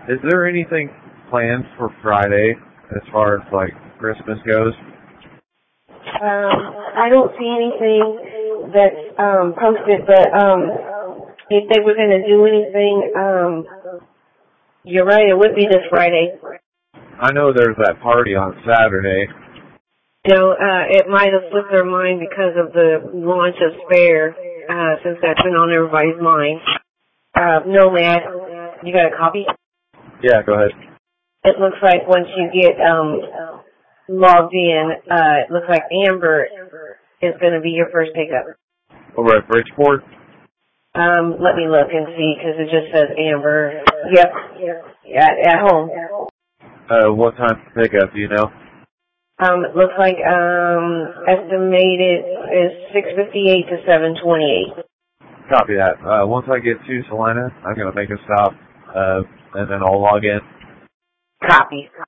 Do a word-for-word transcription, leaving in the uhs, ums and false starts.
Is there anything planned for Friday as far as, like, Christmas goes? Um, I don't see anything that's um, posted, but um, if they were going to do anything, um, you're right, it would be this Friday. I know there's that party on Saturday. You know, uh, it might have slipped their mind because of the launch of Spare, uh, since that's been on everybody's mind. Uh, no, Matt, you got a copy? Yeah, go ahead. It looks like once you get um, logged in, uh, it looks like Amber is going to be your first pickup. Over at Bridgeport? Um, let me look and see, because it just says Amber. Yep, at, at home. Uh, what time to pick up, do you know? Um, it looks like, um, estimated is six fifty-eight to seven twenty-eight. Copy that. Uh, once I get to Salina, I'm going to make a stop, uh, and then I'll log in. Copy.